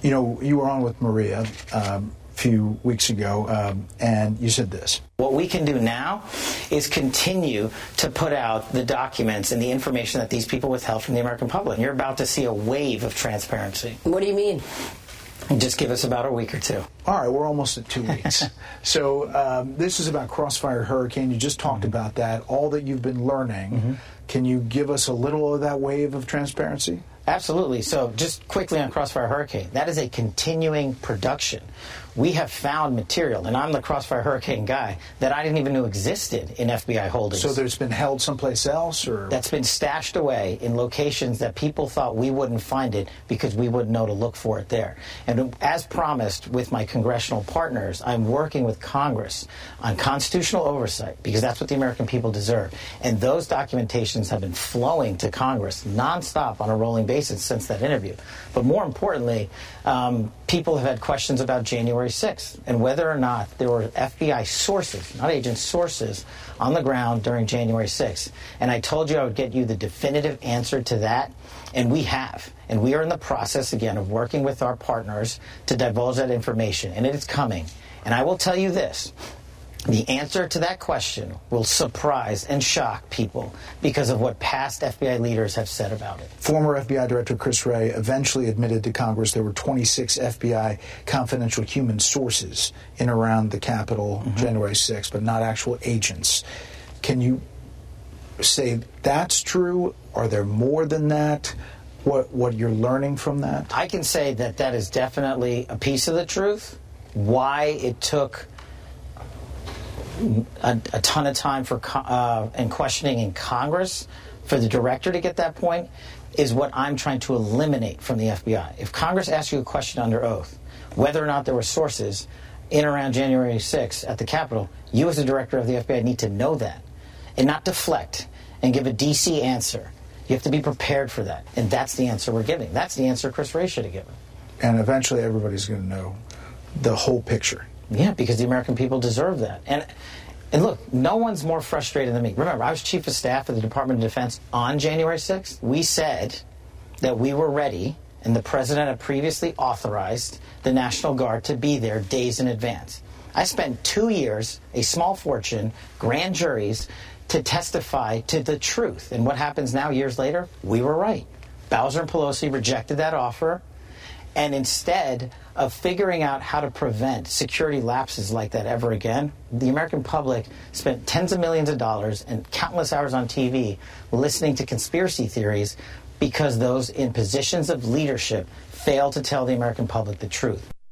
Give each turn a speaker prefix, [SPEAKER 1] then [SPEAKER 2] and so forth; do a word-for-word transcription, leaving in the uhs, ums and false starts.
[SPEAKER 1] You know, you were on with Maria um, a few weeks ago, um, and you said this.
[SPEAKER 2] What we can do now is continue to put out the documents and the information that these people withheld from the American public. You're about to see a wave of transparency.
[SPEAKER 3] What do you mean?
[SPEAKER 2] Just give us about a week or two.
[SPEAKER 1] All right, we're almost at two weeks. So um, this is about Crossfire Hurricane. You just talked mm-hmm. about that, all that you've been learning. Mm-hmm. Can you give us a little of that wave of transparency?
[SPEAKER 2] Absolutely. So just quickly on Crossfire Hurricane, that is a continuing production. We have found material, and I'm the Crossfire Hurricane guy, that I didn't even know existed in F B I holdings.
[SPEAKER 1] So there's been held someplace else? Or
[SPEAKER 2] that's been stashed away in locations that people thought we wouldn't find it because we wouldn't know to look for it there. And as promised with my congressional partners, I'm working with Congress on constitutional oversight because that's what the American people deserve. And those documentations have been flowing to Congress nonstop on a rolling basis since that interview. But more importantly, um, people have had questions about January sixth and whether or not there were F B I sources, not agents, sources on the ground during January sixth. And I told you I would get you the definitive answer to that, and we have. And we are in the process, again, of working with our partners to divulge that information, and it is coming. And I will tell you this. The answer to that question will surprise and shock people because of what past F B I leaders have said about it.
[SPEAKER 1] Former F B I Director Chris Wray eventually admitted to Congress there were twenty-six F B I confidential human sources in around the Capitol mm-hmm. January sixth, but not actual agents. Can you say that's true? Are there more than that? What, what you're learning from that?
[SPEAKER 2] I can say that that is definitely a piece of the truth. Why it took A, a ton of time for uh, and questioning in Congress for the director to get that point is what I'm trying to eliminate from the F B I. If Congress asks you a question under oath, whether or not there were sources in around January sixth at the Capitol, you as the director of the F B I need to know that and not deflect and give a D C answer. You have to be prepared for that, and that's the answer we're giving. That's the answer Chris Wray should have given.
[SPEAKER 1] And eventually everybody's going to know the whole picture.
[SPEAKER 2] Yeah, because the American people deserve that. And and look, no one's more frustrated than me. Remember, I was Chief of Staff of the Department of Defense on January sixth. We said that we were ready, and the President had previously authorized the National Guard to be there days in advance. I spent two years, a small fortune, grand juries, to testify to the truth. And what happens now, years later? We were right. Bowser and Pelosi rejected that offer. And instead of figuring out how to prevent security lapses like that ever again, the American public spent tens of millions of dollars and countless hours on T V listening to conspiracy theories because those in positions of leadership failed to tell the American public the truth.